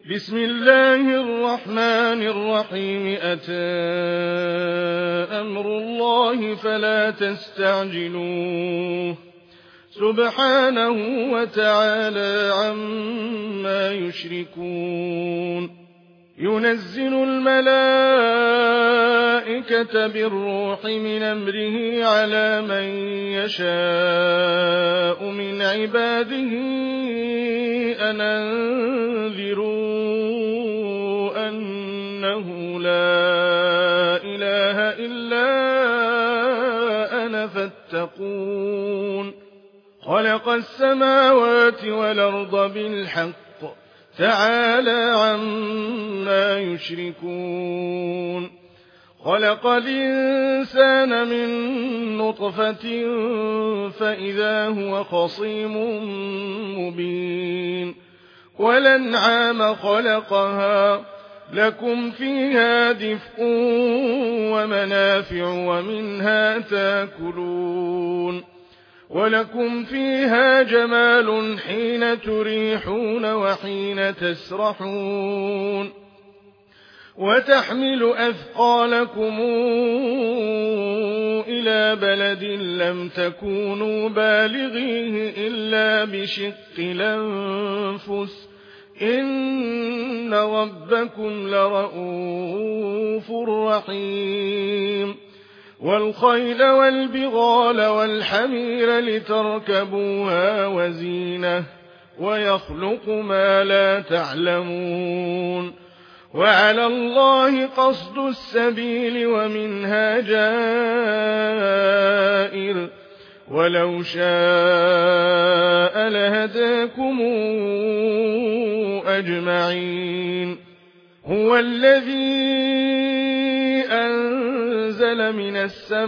بسم الله الرحمن الرحيم. أتى أمر الله فلا تستعجلوه سبحانه وتعالى عما يشركون. ينزل الملائكة بالروح من أمره على من يشاء من عباده أن أنذروا أنه لا إله إلا أنا فاتقون. خلق السماوات والأرض بالحق تعالى عما يشركون. خلق الإنسان من نطفة فإذا هو خصيم مبين. والأنعام خلقها لكم فيها دفء ومنافع ومنها تاكلون. ولكم فيها جمال حين تريحون وحين تسرحون. وتحمل أثقالكم إلى بلد لم تكونوا بالغيه إلا بشق الأنفس إن ربكم لرءوف رحيم. والخيل والبغال والحمير لتركبوها وزينة ويخلق ما لا تعلمون. وعلى الله قصد السبيل ومنها جائر ولو شاء لهداكم أجمعين. هو الذي أنزل من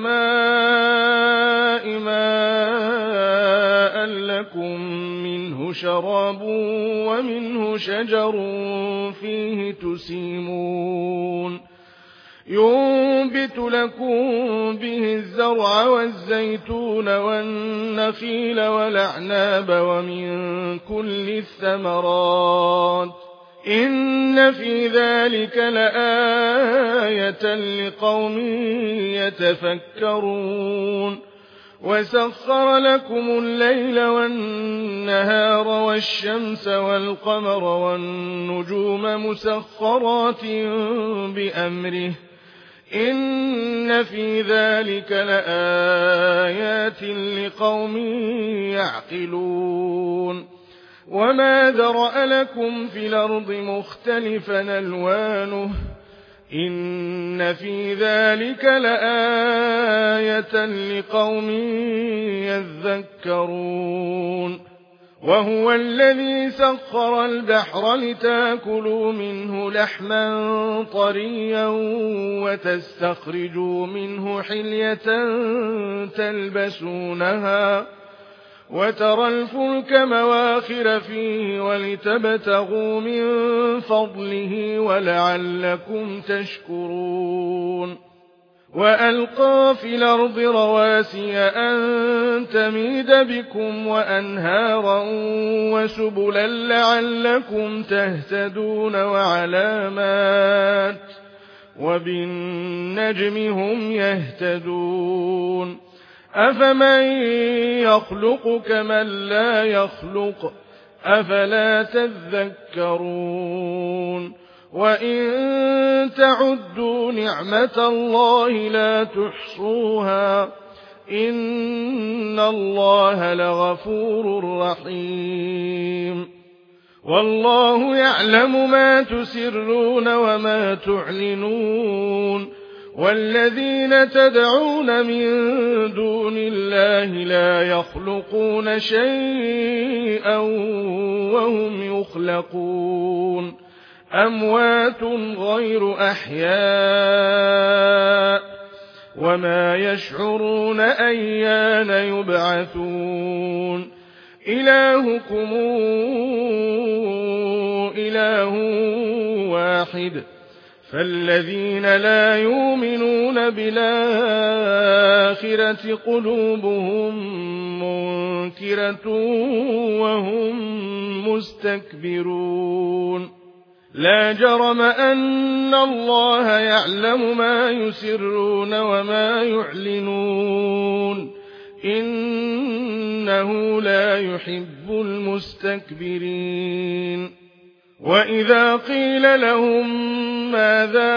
السماء ماء لكم منه شراب ومنه شجر فيه تسيمون. ينبت لكم به الزرع والزيتون والنخيل والأعناب ومن كل الثمرات إن في ذلك لآية لقوم يتفكرون. وسخر لكم الليل والنهار والشمس والقمر والنجوم مسخرات بأمره إن في ذلك لآيات لقوم يعقلون. وما ذرأ لكم في الأرض مختلفا ألوانه إن في ذلك لآية لقوم يذكرون. وهو الذي سخر البحر لتاكلوا منه لحما طريا وتستخرجوا منه حلية تلبسونها وترى الفلك مواخر فيه ولتبتغوا من فضله ولعلكم تشكرون. وألقى في الأرض رواسي أن تميد بكم وأنهارا وسبلا لعلكم تهتدون وعلامات وبالنجم هم يهتدون. أفمن يخلق كمن لا يخلق أفلا تذكرون. وإن تعدوا نعمة الله لا تحصوها إن الله لغفور رحيم. والله يعلم ما تسرون وما تعلنون. والذين تدعون من دون الله لا يخلقون شيئا وهم يخلقون أموات غير أحياء وما يشعرون أيان يبعثون. إلهكم إله واحد فالذين لا يؤمنون بالآخرة قلوبهم منكرة وهم مستكبرون. لا جرم أن الله يعلم ما يسرون وما يعلنون إنه لا يحب المستكبرين وإذا قيل لهم ماذا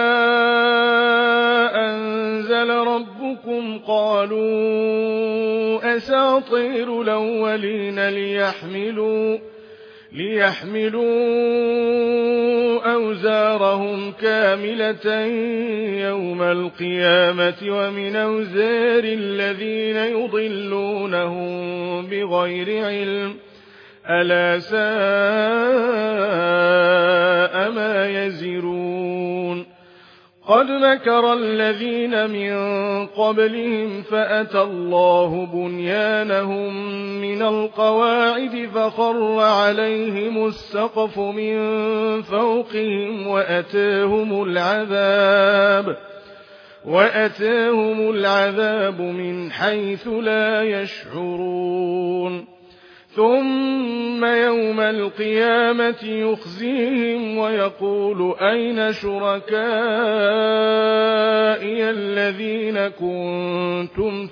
أنزل ربكم قالوا أساطير الأولين ليحملوا أوزارهم كاملة يوم القيامة ومن أوزار الذين يضلونهم بغير علم ألا ساء ما يزرون قد مكر الذين من قبلهم فأتى الله بنيانهم من القواعد فخر عليهم السقف من فوقهم وأتاهم العذاب من حيث لا يشعرون ثم يوم القيامة يخزيهم ويقول أين شركائي الذين كنتم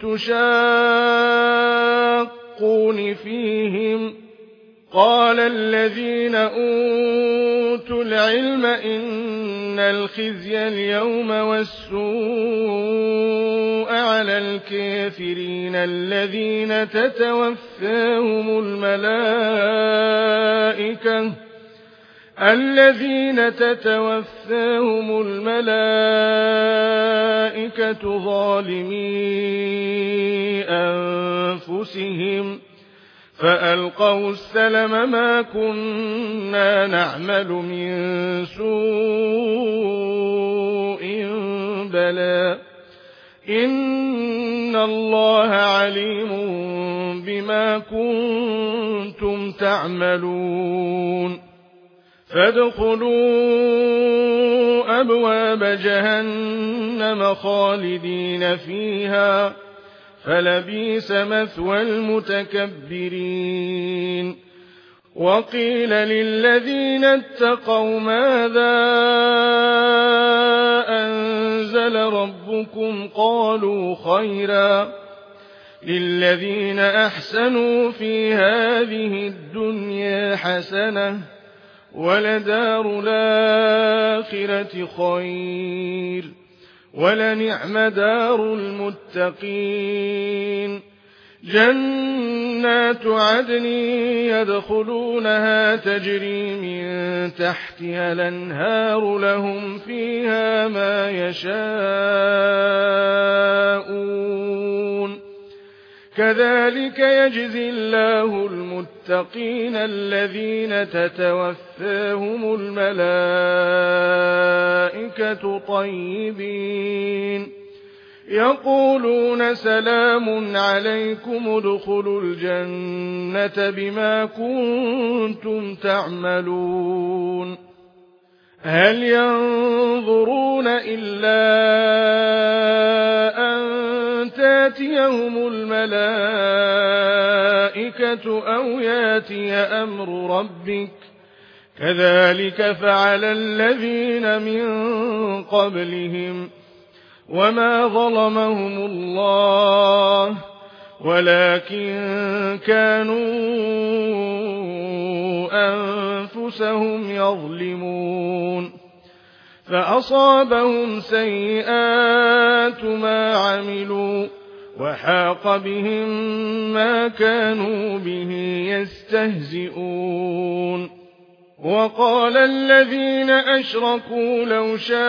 تشاقون فيهم قال الذين أوتوا العلم إن الخزي اليوم والسوء على الكافرين الذين تتوفاهم الملائكة ظالمي أنفسهم فألقوا السلم ما كنا نعمل من سوء بلى إن الله عليم بما كنتم تعملون فادخلوا أبواب جهنم خالدين فيها فلبئس مثوى المتكبرين وقيل للذين اتقوا ماذا أنزل ربكم قالوا خيرا للذين أحسنوا في هذه الدنيا حسنة ولدار الآخرة خير ولنعم دار المتقين جنات عدن يدخلونها تجري من تحتها الأنهار لهم فيها ما يشاءون كذلك يجزي الله المتقين الذين تتوفاهم الملائكة طيبين يقولون سلام عليكم ادخلوا الجنة بما كنتم تعملون هل ينظرون إلا أن تاتيهم الملائكة أو ياتي أمر ربك كذلك فعل الذين من قبلهم وما ظلمهم الله ولكن كانوا أنفسهم يظلمون فأصابهم سيئات ما عملوا وحاق بهم ما كانوا به يستهزئون وقال الذين أشركوا لو شاء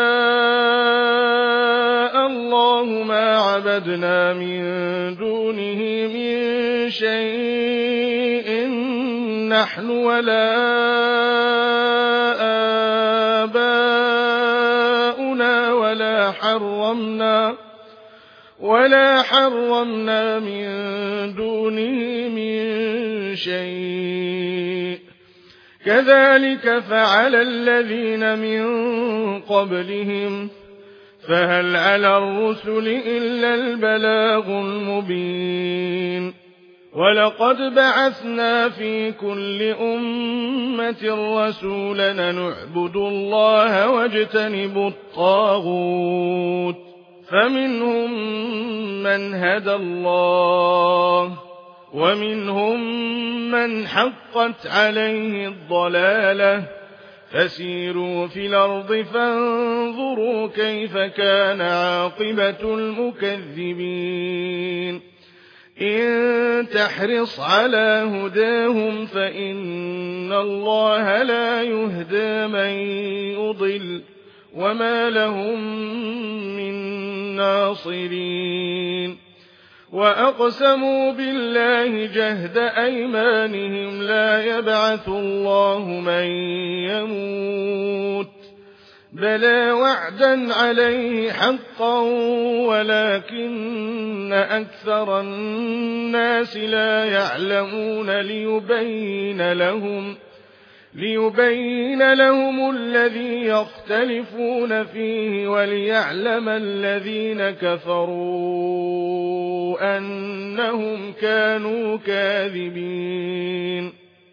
الله ما عبدنا من دونه من شيء نحن ولا آباؤنا ولا حرمنا من دونه من شيء كذلك فعل الذين من قبلهم فهل على الرسل إلا البلاغ المبين ولقد بعثنا في كل أمة رسولا نعبدوا الله واجتنبوا الطاغوت فمنهم من هدى الله ومنهم من حقت عليه الضلالة فسيروا في الأرض فانظروا كيف كان عاقبة المكذبين إن تحرص على هداهم فإن الله لا يهدى من يضل وما لهم من ناصرين وأقسموا بالله جهد أيمانهم لا يبعث الله من يموت بلى وعدا عليه حقا ولكن أكثر الناس لا يعلمون ليبين لهم الذي يختلفون فيه وليعلم الذين كفروا أنهم كانوا كاذبين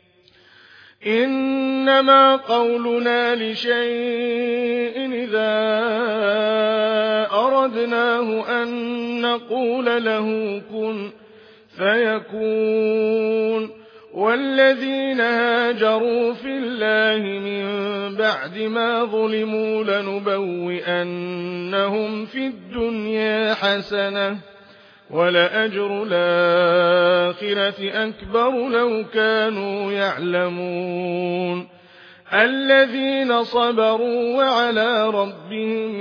إنما قولنا لشيء إذا أردناه أن نقول له كن فيكون والذين هاجروا في الله من بعد ما ظلموا لنبوئنهم في الدنيا حسنة ولأجر الآخرة أكبر لو كانوا يعلمون الذين صبروا وعلى ربهم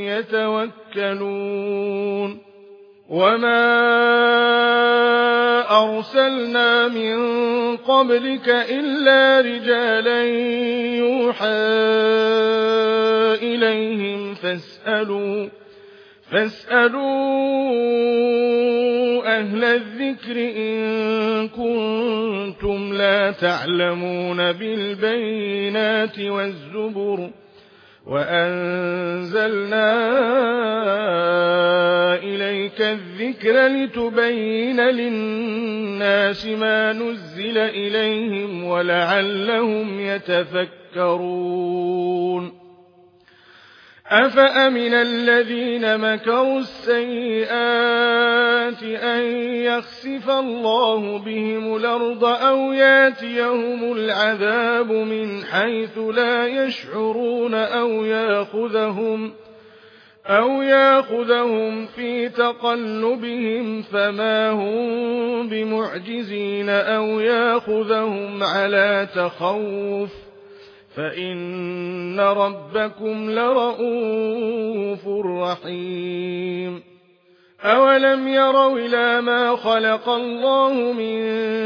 يتوكلون وما أرسلنا من قبلك إلا رجالا يوحى إليهم فاسألوا أهل الذكر إن كنتم لا تعلمون بالبينات والزبر وأنزلنا إليك الذكر لتبين للناس ما نزل إليهم ولعلهم يتفكرون أفأمن الذين مكروا السيئات أن يخسف الله بهم الأرض أو ياتيهم العذاب من حيث لا يشعرون أو ياخذهم في تقلبهم فما هم بمعجزين أو ياخذهم على تخوف فإن ربكم لرءوف رحيم أولم يروا إلى ما خلق الله من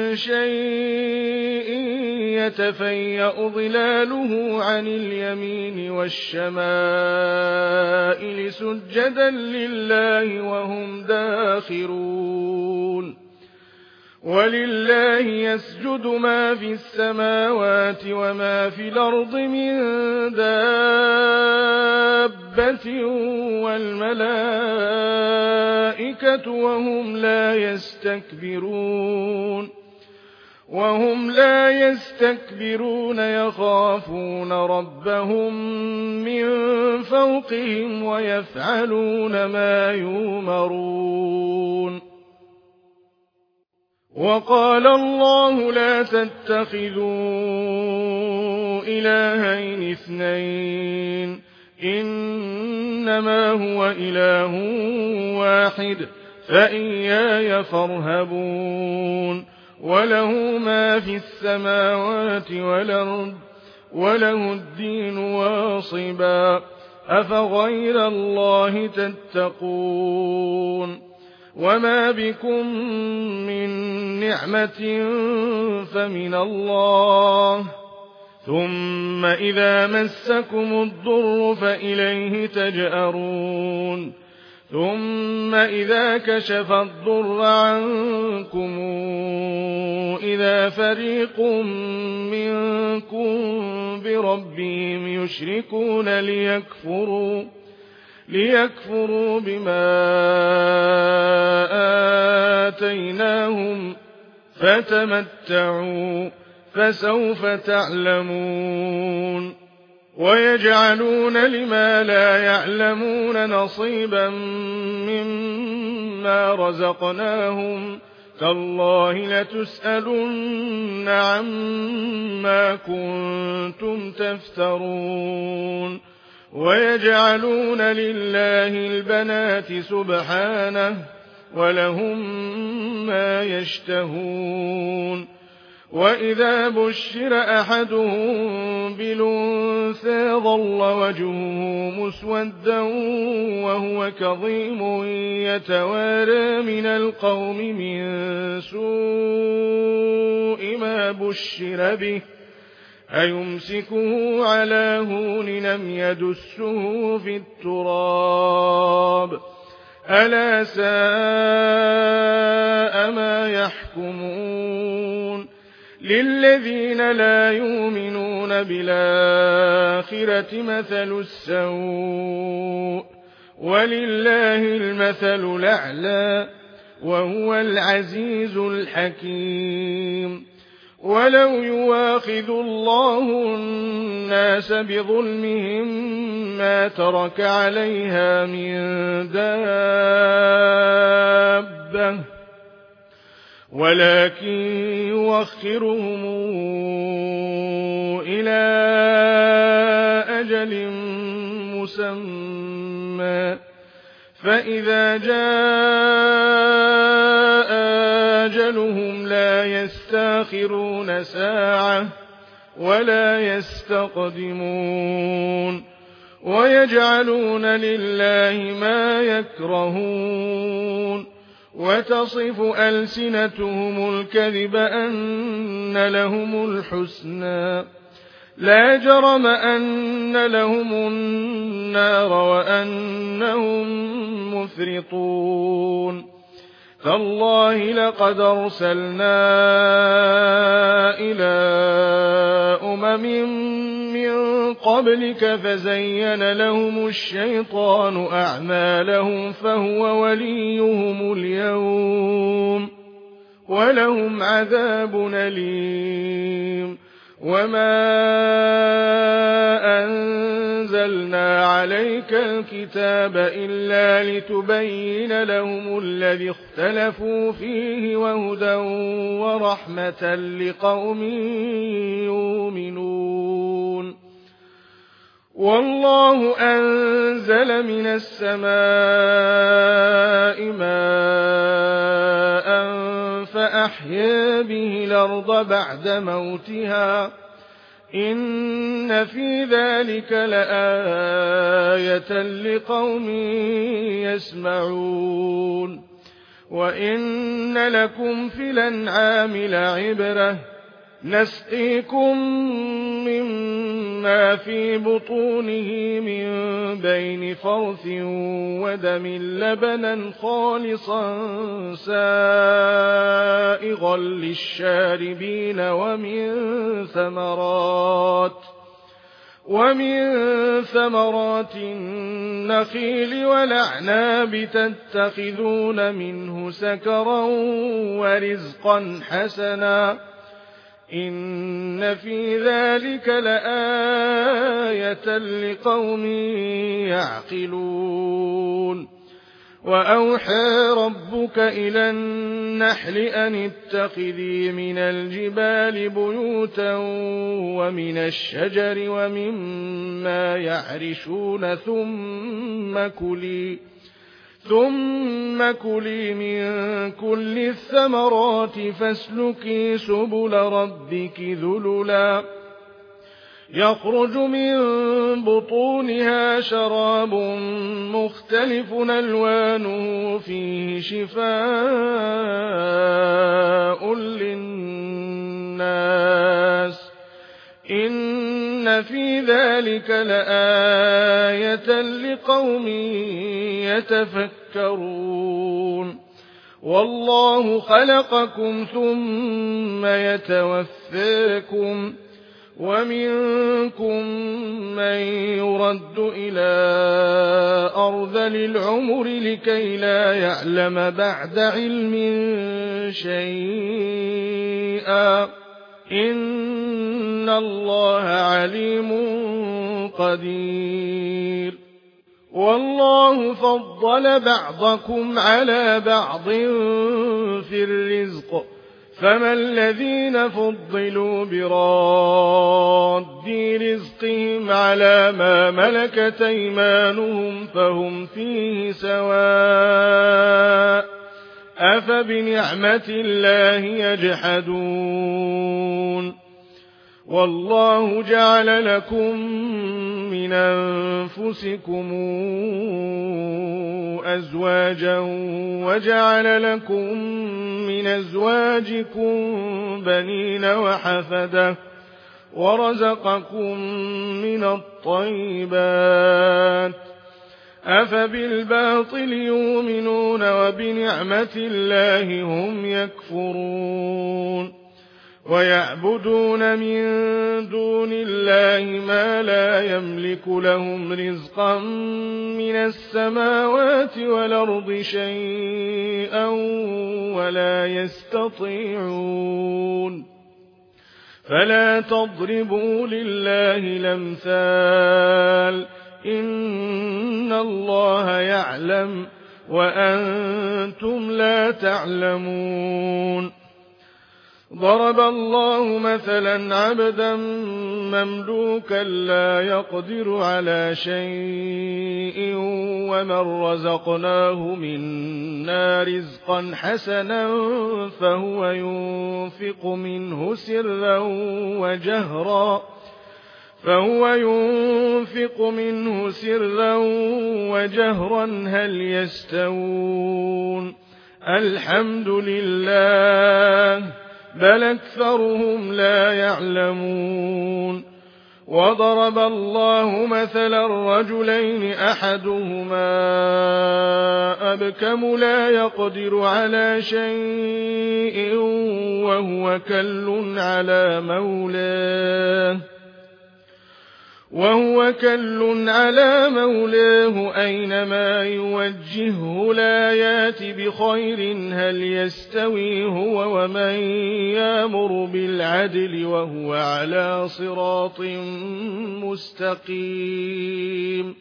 شيء يتفيأ ظلاله عن اليمين والشمائل سجدا لله وهم داخرون ولله يسجد ما في السماوات وما في الأرض من دابة والملائكة وهم لا يستكبرون يخافون ربهم من فوقهم ويفعلون ما يؤمرون وقال الله لا تتخذوا إلهين اثنين إنما هو إله واحد فإياي فارهبون وله ما في السماوات والأرض وله الدين واصبا أفغير الله تتقون وما بكم من نعمة فمن الله ثم إذا مسكم الضر فإليه تجأرون ثم إذا كشف الضر عنكم إذا فريق منكم بربهم يشركون ليكفروا بما آتيناهم فتمتعوا فسوف تعلمون ويجعلون لما لا يعلمون نصيبا مما رزقناهم تالله لتسألن عما كنتم تفترون ويجعلون لله البنات سبحانه ولهم ما يشتهون وإذا بشر أحدهم بالأنثى ظل وجهه مسودا وهو كظيم يتوارى من القوم من سوء ما بشر به أيمسكه على هون لم يدسه في التراب ألا ساء ما يحكمون للذين لا يؤمنون بالآخرة مثل السوء ولله المثل الأعلى وهو العزيز الحكيم ولو يواخذ الله الناس بظلمهم ما ترك عليها من دابة ولكن يوخرهم إلى أجل مسمى فإذا جاء أجلهم لا يستاخرون ساعة ولا يستقدمون ويجعلون لله ما يكرهون وتصف ألسنتهم الكذب أن لهم الحسنى لا جرم أن لهم النار وأنهم مفرطون تالله لقد أرسلنا إلى من قبلك فزين لهم الشيطان أعمالهم فهو وليهم اليوم ولهم عذاب أليم وما أنزلنا عليك الكتاب إلا لتبين لهم الذي اختلفوا فيه وهدى ورحمة لقوم يؤمنون والله أنزل من السماء ماء فأحيا به الأرض بعد موتها إن في ذلك لآية لقوم يسمعون وإن لكم في الأنعام لعبرة نسقيكم مما في بطونه من بين فرث ودم لبنا خالصا سائغا للشاربين ومن ثمرات النخيل والأعناب تتخذون منه سكرا ورزقا حسنا إن في ذلك لآية لقوم يعقلون وأوحى ربك إلى النحل أن اتخذي من الجبال بيوتا ومن الشجر ومما يعرشون ثم كلي من كل الثمرات فاسلكي سبل ربك ذللا يخرج من بطونها شراب مختلف ألوانه فيه شفاء للناس إن في ذلك لآية لقوم يتفكرون والله خلقكم ثم يتوفاكم ومنكم من يرد إلى أرذل العمر لكي لا يعلم بعد علم شيئا إن الله عليم قدير والله فضل بعضكم على بعض في الرزق فما الذين فضلوا براد رزقهم على ما ملكت أيمانهم فهم فيه سواء أفبنعمة الله يجحدون والله جعل لكم من أنفسكم أزواجا وجعل لكم من أزواجكم بنين وحفدة ورزقكم من الطيبات أفبالباطل يؤمنون وبنعمة الله هم يكفرون ويعبدون من دون الله ما لا يملك لهم رزقا من السماوات والأرض شيئا ولا يستطيعون فلا تضربوا لله الأمثال إن الله يعلم وأنتم لا تعلمون ضرب الله مثلا عبدا مملوكا لا يقدر على شيء ومن رزقناه منا رزقا حسنا فهو ينفق منه سرا وجهرا هل يستوون الحمد لله بل أكثرهم لا يعلمون وضرب الله مثلا رجلين أحدهما أبكم لا يقدر على شيء وهو كل على مولاه أينما يوجهه لا يات بخير هل يستوي هو ومن يأمر بالعدل وهو على صراط مستقيم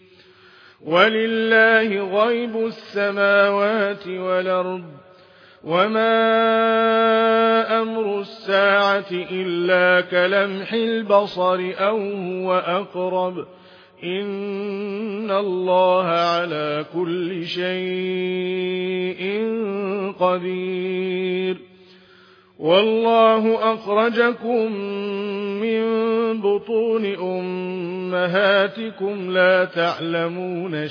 ولله غيب السماوات والأرض وما أمر الساعة إلا كلمح البصر أو هو أقرب إن الله على كل شيء قدير والله أخرجكم من بطون أمهاتكم لا تعلمون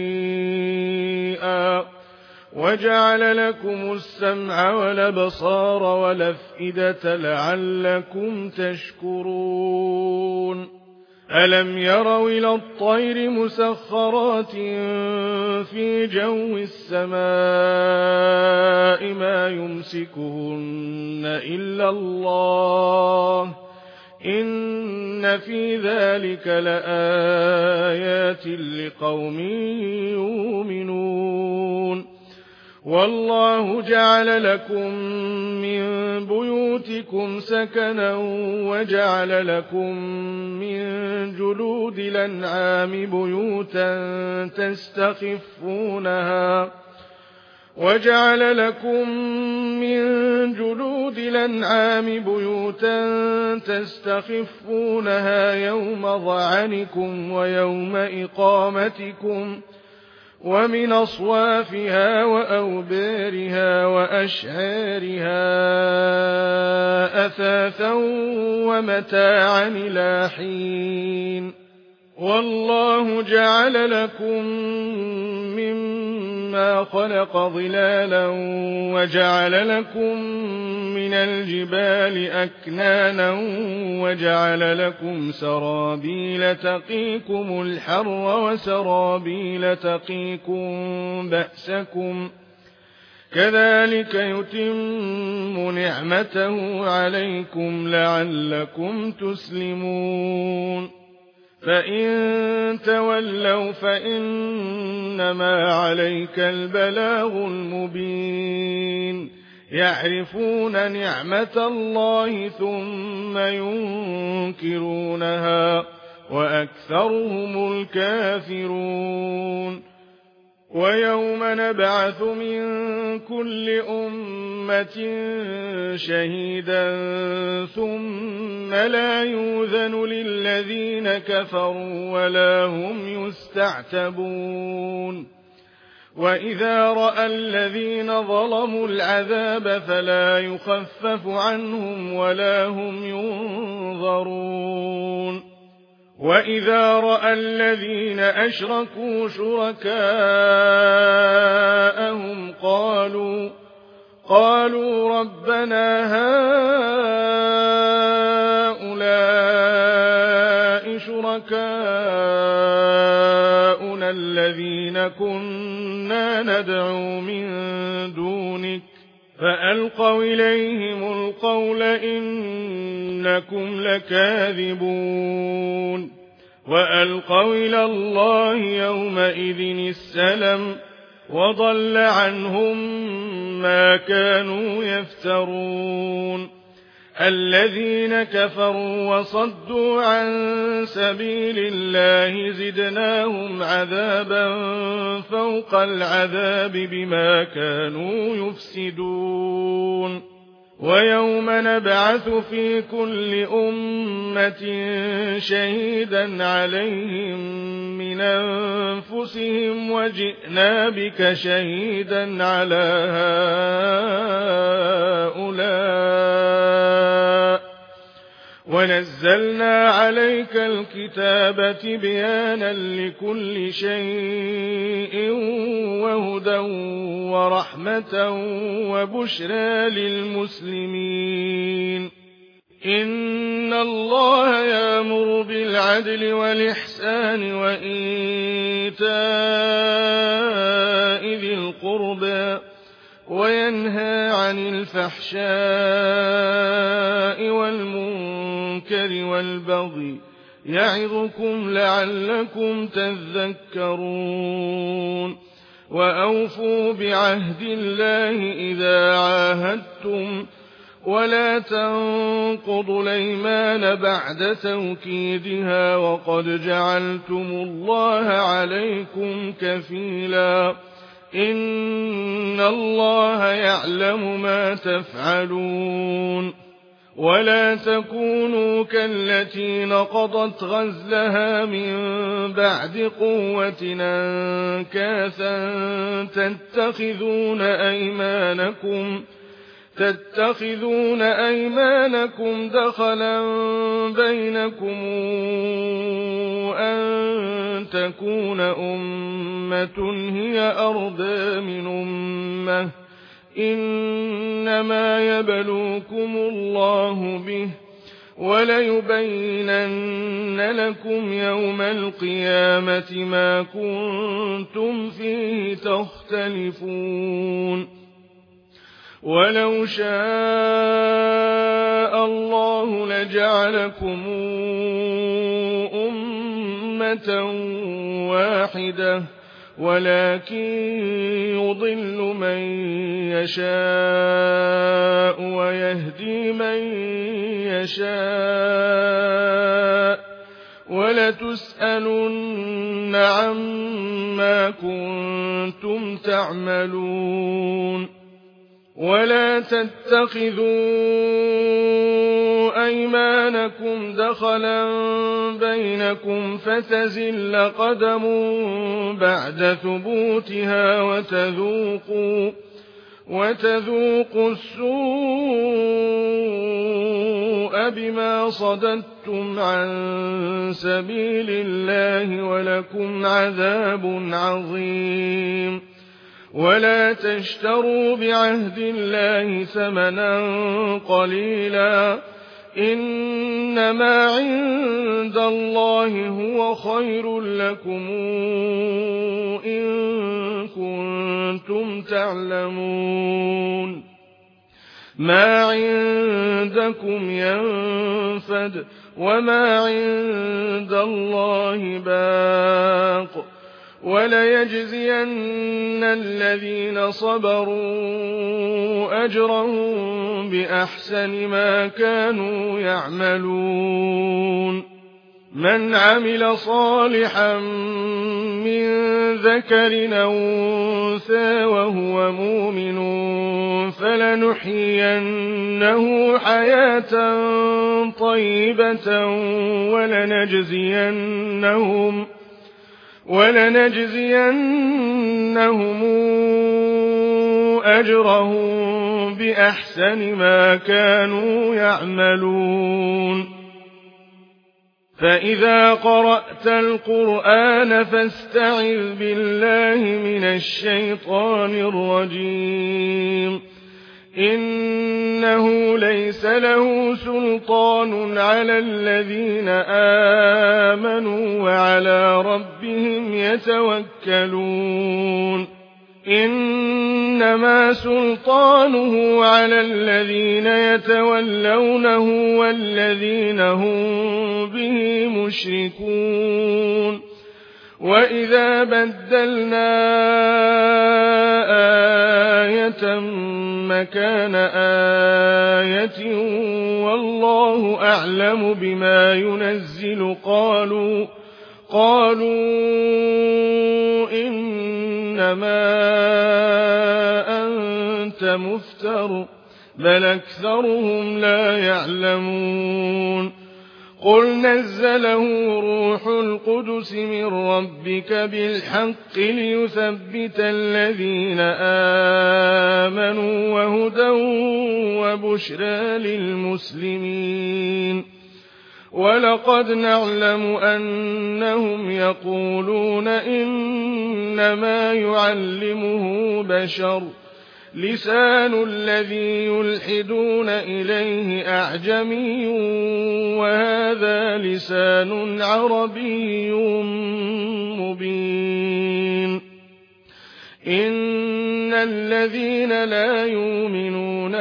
شيئا وجعل لكم السمع والأبصار والأفئدة لعلكم تشكرون ألم يروا إلى الطير مسخرات في جو السماء ما يمسكهن إلا الله إن في ذلك لآيات لقوم يؤمنون والله جعل لكم من بيوتكم سكنا وجعل لكم من جلود الأنعام بيوتا تستخفونها يوم ظعنكم ويوم إقامتكم ومن أصوافها وأوبارها وأشعارها أثاثا ومتاعا إلى حين والله جعل لكم مما خلق ظلالا وجعل لكم من الجبال أكنانا وجعل لكم سرابيل تقيكم الحر وسرابيل تقيكم بأسكم كذلك يتم نعمته عليكم لعلكم تسلمون فإن تولوا فإنما عليك البلاغ المبين يعرفون نعمة الله ثم ينكرونها وأكثرهم الكافرون ويوم نبعث من كل أمة شهيدا ثم لا يؤذن للذين كفروا ولا هم يستعتبون وإذا رأى الذين ظلموا العذاب فلا يخفف عنهم ولا هم ينظرون وإذا رأى الذين أشركوا شركاءهم قالوا ربنا هؤلاء شركاؤنا الذين كنا ندعو من دونك فألقوا إليهم القول إنكم لكاذبون وألقوا إلى الله يومئذ السلم وضل عنهم ما كانوا يفترون الذين كفروا وصدوا عن سبيل الله زدناهم عذابا فوق العذاب بما كانوا يفسدون ويوم نبعث في كل أمة شهيدا عليهم من أنفسهم وجئنا بك شهيدا على هؤلاء ونزلنا عليك الكتاب تبيانا لكل شيء وهدى ورحمة وبشرى للمسلمين إن الله يأمر بالعدل والإحسان وإيتاء ذي القربى وينهى عن الفحشاء والمنكر والبغي يعظكم لعلكم تذكرون وأوفوا بعهد الله إذا عاهدتم ولا تنقضوا الأيمان بعد توكيدها وقد جعلتم الله عليكم كفيلا إن الله يعلم ما تفعلون ولا تكونوا كالتي نقضت غزلها من بعد قوة أنكاثا تتخذون أيمانكم دخلا بينكم أن تكون أمة هي أرضى من أمة إنما يبلوكم الله به وليبينن لكم يوم القيامة ما كنتم فيه تختلفون ولو شاء الله لجعلكم أمة واحدة ولكن يضل من يشاء ويهدي من يشاء ولتسألن عما كنتم تعملون ولا تتخذوا أيمانكم دخلا بينكم فتزل قدم بعد ثبوتها وتذوقوا السوء بما صددتم عن سبيل الله ولكم عذاب عظيم ولا تشتروا بعهد الله ثمنا قليلا إنما عند الله هو خير لكم إن كنتم كنتم تعلمون ما عندكم ينفد وما عند الله باق وليجزين الذين صبروا أجرهم بأحسن ما كانوا يعملون من عمل صالحا من ذكر أو أنثى وهو مؤمن فلنحيينه حياة طيبة ولنجزينهم أجرهم بأحسن ما كانوا يعملون فإذا قرأت القرآن فاستعذ بالله من الشيطان الرجيم إنه ليس له سلطان على الذين آمنوا وعلى ربهم يتوكلون إنما سلطانه على الذين يتولونه والذين هم به مشركون وإذا بدلنا آية مكان آية والله أعلم بما ينزل قالوا إنما أنت مفتر بل أكثرهم لا يعلمون قل نزله روح القدس من ربك بالحق ليثبت الذين آمنوا وهدى وبشرى للمسلمين ولقد نعلم أنهم يقولون إنما يعلمه بشر لسان الذي يلحدون إليه أعجمي وهذا لسان عربي مبين إن الذين لا يؤمنون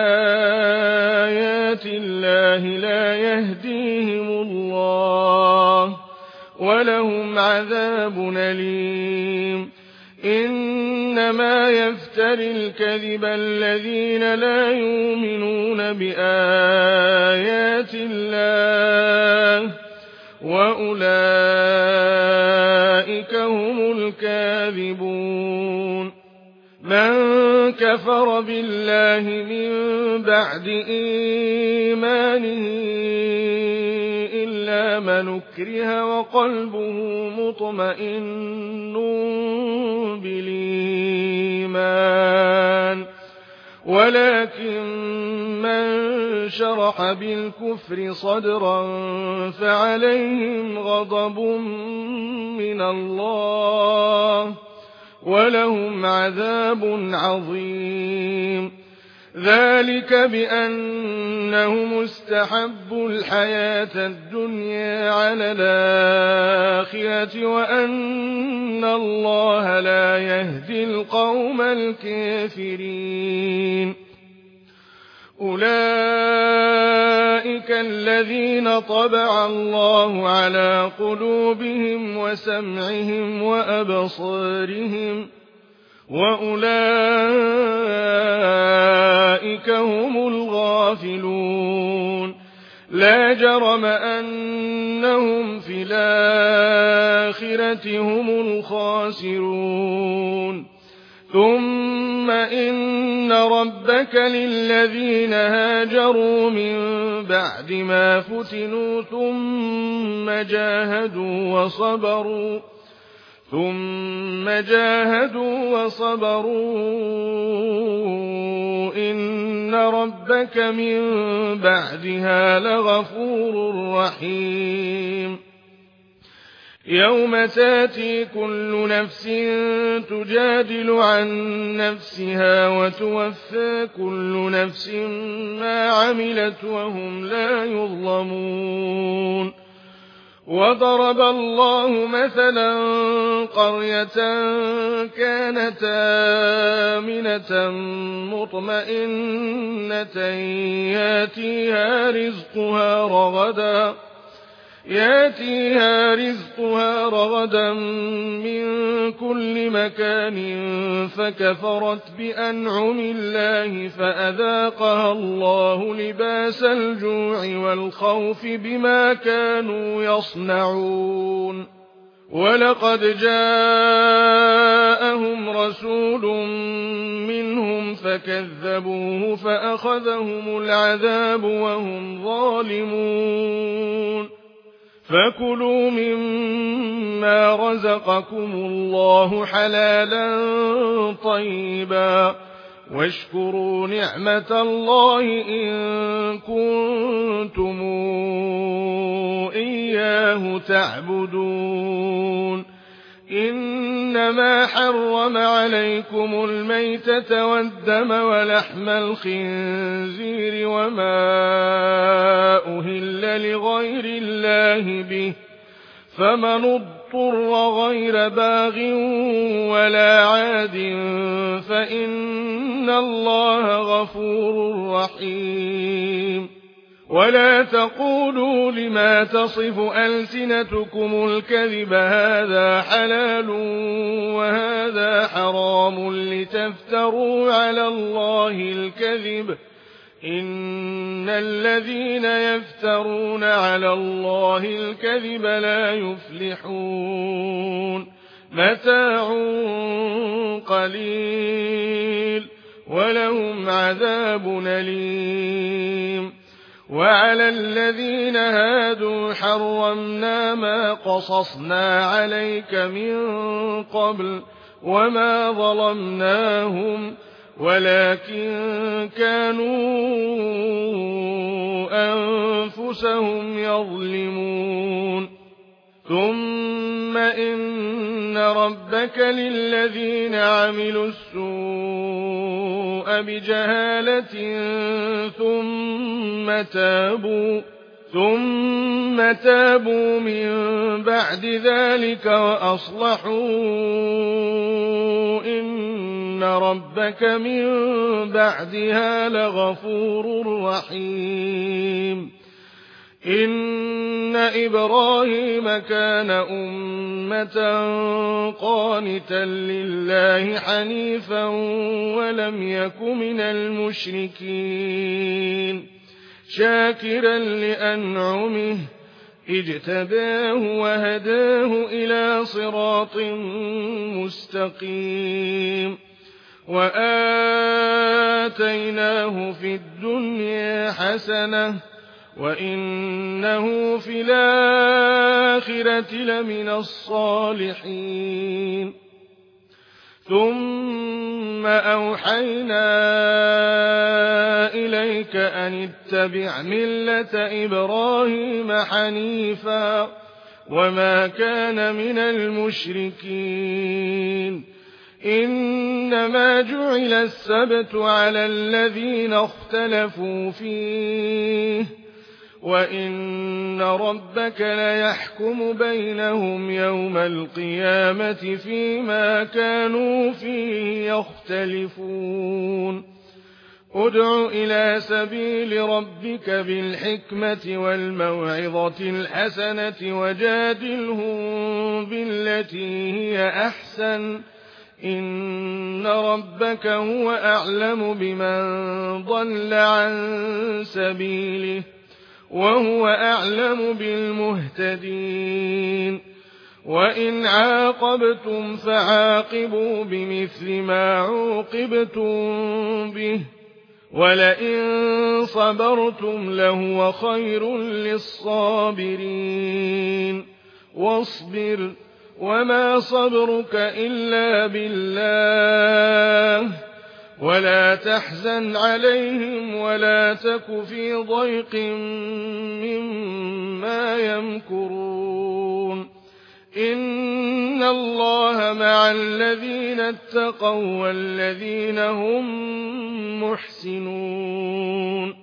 بآيات الله لا يهديهم الله ولهم عذاب أليم إنما يفتري الكذب الذين لا يؤمنون بآيات الله وأولئك هم الكاذبون من كفر بالله من بعد إيمانه إلا من أكره وقلبه مطمئن بالإيمان ولكن من شرح بالكفر صدرا فعليهم غضب من الله ولهم عذاب عظيم ذلك بأنهم استحبوا الحياة الدنيا على الآخرة وأن الله لا يهدي القوم الكافرين أولئك الذين طبع الله على قلوبهم وسمعهم وأبصارهم وأولئك هم الغافلون لا جرم أنهم في الآخرة هم الخاسرون ثم إن ربك للذين هاجروا من بعد ما فتنوا ثم جاهدوا وصبروا إن ربك من بعدها لغفور رحيم يوم تاتي كل نفس تجادل عن نفسها وتوفى كل نفس ما عملت وهم لا يظلمون وضرب الله مثلا قرية كانت آمنة مطمئنة ياتيها رزقها رغدا من كل مكان فكفرت بأنعم الله فأذاقها الله لباس الجوع والخوف بما كانوا يصنعون ولقد جاءهم رسول منهم فكذبوه فأخذهم العذاب وهم ظالمون فكلوا مما رزقكم الله حلالا طيبا واشكروا نعمة الله إن كنتم إياه تعبدون إنما حرم عليكم الميتة والدم ولحم الخنزير وما أهل لغير الله به فمن اضطر غير باغ ولا عاد فإن الله غفور رحيم ولا تقولوا لما تصف ألسنتكم الكذب هذا حلال وهذا حرام لتفتروا على الله الكذب إن الذين يفترون على الله الكذب لا يفلحون متاع قليل ولهم عذاب أليم وعلى الذين هادوا حرمنا ما قصصنا عليك من قبل وما ظلمناهم ولكن كانوا أنفسهم يظلمون ثم إن ربك للذين عملوا السوء بجهالة ثم تابوا من بعد ذلك وأصلحوا إن ربك من بعدها لغفور رحيم إن إبراهيم كان أمة قانتا لله حنيفا ولم يك من المشركين شاكرا لأنعمه اجتباه وهداه إلى صراط مستقيم وآتيناه في الدنيا حسنة وإنه في الآخرة لمن الصالحين ثم أوحينا إليك أن اتبع ملة إبراهيم حنيفا وما كان من المشركين إنما جعل السبت على الذين اختلفوا فيه وإن ربك ليحكم بينهم يوم القيامة فيما كانوا فيه يختلفون ادع إلى سبيل ربك بالحكمة والموعظة الحسنة وجادلهم بالتي هي أحسن إن ربك هو أعلم بمن ضل عن سبيله وهو أعلم بالمهتدين وإن عاقبتم فعاقبوا بمثل ما عوقبتم به ولئن صبرتم لهو خير للصابرين واصبر وما صبرك إلا بالله ولا تحزن عليهم ولا تك في ضيق مما يمكرون إن الله مع الذين اتقوا والذين هم محسنون